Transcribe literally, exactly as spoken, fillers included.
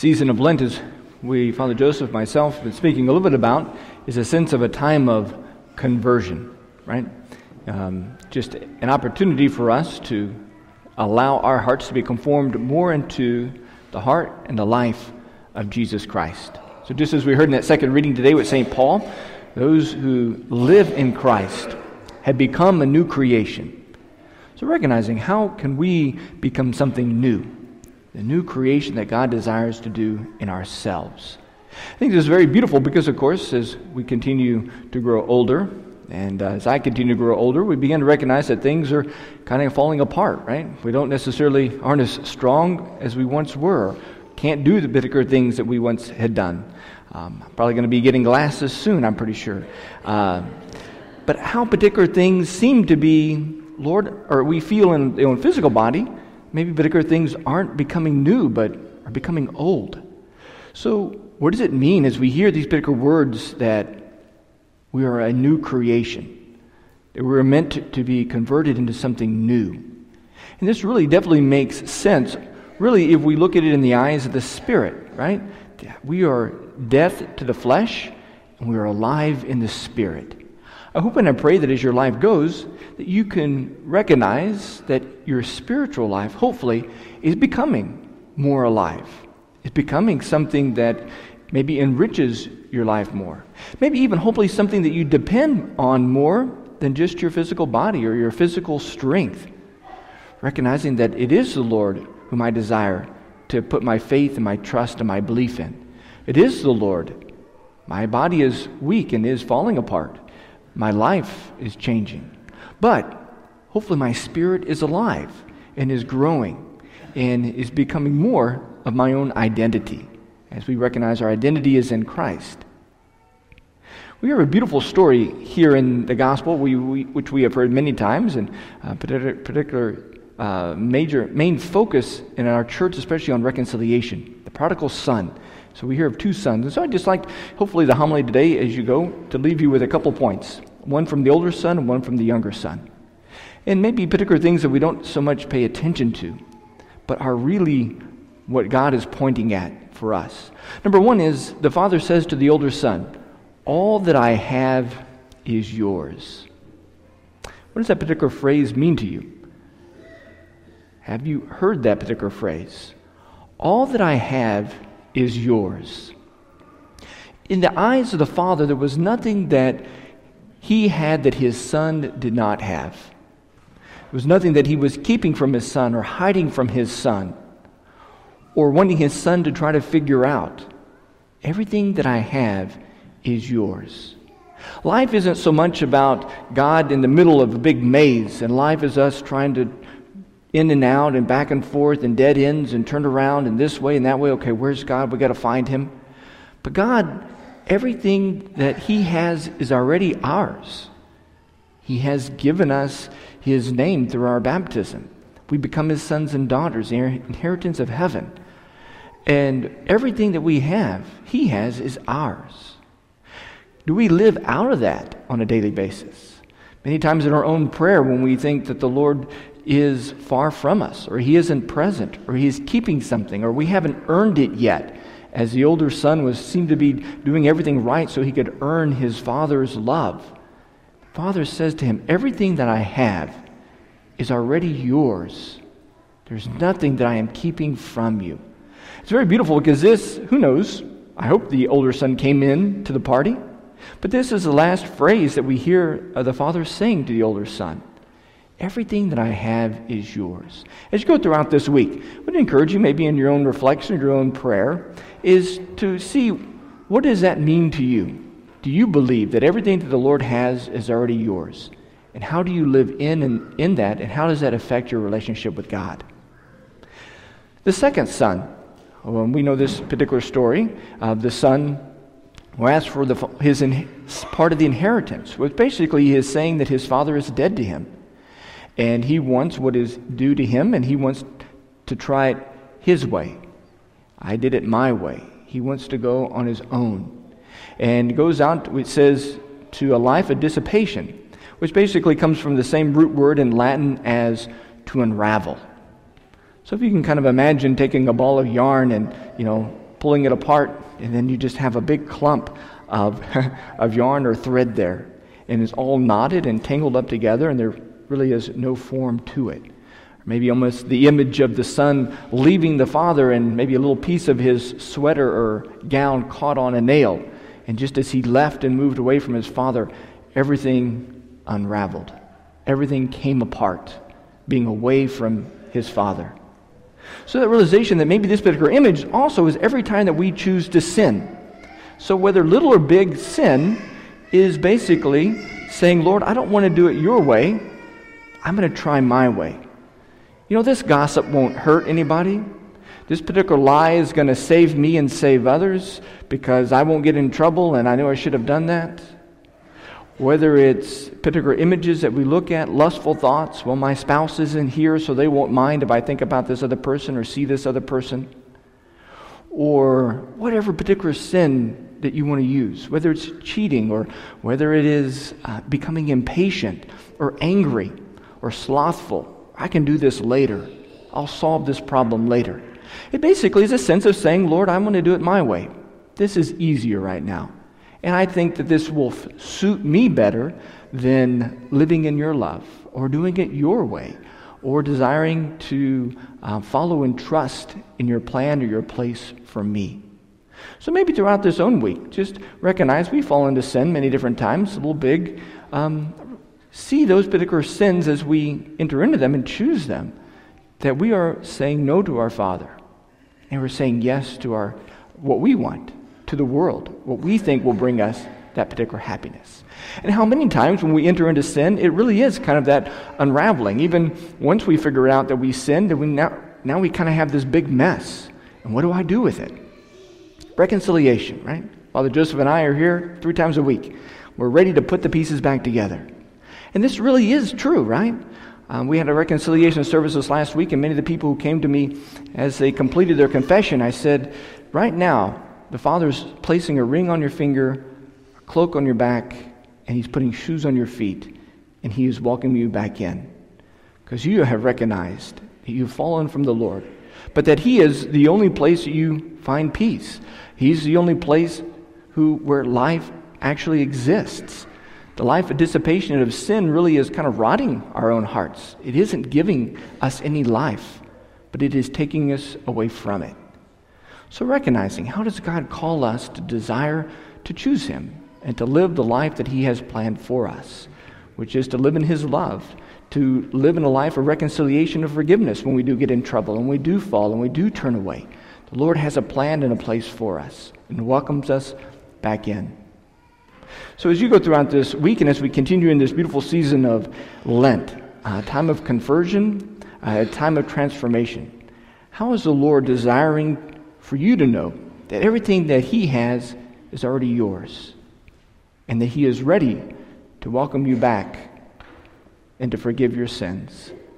season of Lent, as we, Father Joseph, myself, have been speaking a little bit about, is a sense of a time of conversion, right? Um, just an opportunity for us to allow our hearts to be conformed more into the heart and the life of Jesus Christ. So just as we heard in that second reading today with Saint Paul, those who live in Christ have become a new creation. So recognizing how can we become something new, the new creation that God desires to do in ourselves. I think this is very beautiful because, of course, as we continue to grow older, and uh, as I continue to grow older, we begin to recognize that things are kind of falling apart, right? We don't necessarily, aren't as strong as we once were, can't do the particular things that we once had done. Um, I'm probably going to be getting glasses soon, I'm pretty sure. Uh, but how particular things seem to be, Lord, or we feel in the own physical body, maybe particular things aren't becoming new, but are becoming old. So what does it mean as we hear these particular words that we are a new creation, that we're meant to, to be converted into something new? And this really definitely makes sense, really, if we look at it in the eyes of the Spirit, right? We are death to the flesh, and we are alive in the Spirit. I hope and I pray that as your life goes, that you can recognize that your spiritual life, hopefully, is becoming more alive. It's becoming something that maybe enriches your life more. Maybe even, hopefully, something that you depend on more than just your physical body or your physical strength. Recognizing that it is the Lord whom I desire to put my faith and my trust and my belief in. It is the Lord. My body is weak and is falling apart. My life is changing. But hopefully my spirit is alive and is growing and is becoming more of my own identity as we recognize our identity is in Christ. We have a beautiful story here in the gospel, we, we, which we have heard many times, and a particular, particular uh, major main focus in our church, especially on reconciliation, the prodigal son. So we hear of two sons. And so I'd just like, hopefully the homily today, as you go, to leave you with a couple points. One from the older son and one from the younger son. And maybe particular things that we don't so much pay attention to, but are really what God is pointing at for us. Number one is, the father says to the older son, "All that I have is yours." What does that particular phrase mean to you? Have you heard that particular phrase? All that I have is yours. In the eyes of the Father, there was nothing that he had that his son did not have. There was nothing that he was keeping from his son or hiding from his son or wanting his son to try to figure out. Everything that I have is yours. Life isn't so much about God in the middle of a big maze, and life is us trying to in and out and back and forth and dead ends and turn around and this way and that way. Okay, where's God? We got to find him. But God, everything that he has is already ours. He has given us his name through our baptism. We become his sons and daughters, the inheritance of heaven. And everything that we have, he has, is ours. Do we live out of that on a daily basis? Many times in our own prayer, when we think that the Lord is far from us, or he isn't present, or he is keeping something, or we haven't earned it yet, as the older son was seemed to be doing everything right so he could earn his father's love. The father says to him, everything that I have is already yours. There's nothing that I am keeping from you. It's very beautiful because this, who knows, I hope the older son came in to the party, but this is the last phrase that we hear of the father saying to the older son. Everything that I have is yours. As you go throughout this week, I would encourage you, maybe in your own reflection, your own prayer, is to see, what does that mean to you? Do you believe that everything that the Lord has is already yours? And how do you live in and in that, and how does that affect your relationship with God? The second son, well, we know this particular story of the son who asked for the, his in, part of the inheritance, which basically he is saying that his father is dead to him. And he wants what is due to him, and he wants to try it his way. I did it my way. He wants to go on his own. And goes out, it says, to a life of dissipation, which basically comes from the same root word in Latin as to unravel. So if you can kind of imagine taking a ball of yarn and, you know, pulling it apart, and then you just have a big clump of, of yarn or thread there. And it's all knotted and tangled up together, and there really is no form to it. Maybe almost the image of the son leaving the father, and maybe a little piece of his sweater or gown caught on a nail. And just as he left and moved away from his father, everything unraveled. Everything came apart, being away from his father. So that realization that maybe this particular image also is every time that we choose to sin. So whether little or big sin is basically saying, Lord, I don't want to do it your way. I'm going to try my way. You know, this gossip won't hurt anybody. This particular lie is going to save me and save others because I won't get in trouble and I know I should have done that. Whether it's particular images that we look at, lustful thoughts, well, my spouse isn't here so they won't mind if I think about this other person or see this other person. Or whatever particular sin that you want to use, whether it's cheating or whether it is uh, becoming impatient or angry or slothful. I can do this later. I'll solve this problem later. It basically is a sense of saying, Lord, I'm going to do it my way. This is easier right now. And I think that this will f- suit me better than living in your love or doing it your way or desiring to uh, follow and trust in your plan or your place for me. So maybe throughout this own week, just recognize we fall into sin many different times, little big. Um, see those particular sins as we enter into them and choose them, that we are saying no to our Father. And we're saying yes to our what we want, to the world, what we think will bring us that particular happiness. And how many times when we enter into sin, it really is kind of that unraveling. Even once we figure out that we sinned, and we now, now we kind of have this big mess. And what do I do with it? Reconciliation, right? Father Joseph and I are here three times a week. We're ready to put the pieces back together. And this really is true, right? Um, we had a reconciliation service this last week, and many of the people who came to me as they completed their confession, I said, right now, the Father's placing a ring on your finger, a cloak on your back, and He's putting shoes on your feet, and He is welcoming you back in. Because you have recognized that you've fallen from the Lord, but that He is the only place that you find peace. He's the only place who where life actually exists. The life of dissipation and of sin really is kind of rotting our own hearts. It isn't giving us any life, but it is taking us away from it. So recognizing, how does God call us to desire to choose Him and to live the life that He has planned for us, which is to live in His love, to live in a life of reconciliation, of forgiveness when we do get in trouble and we do fall and we do turn away. The Lord has a plan and a place for us and welcomes us back in. So as you go throughout this week and as we continue in this beautiful season of Lent, a time of conversion, a time of transformation, how is the Lord desiring for you to know that everything that He has is already yours and that He is ready to welcome you back and to forgive your sins?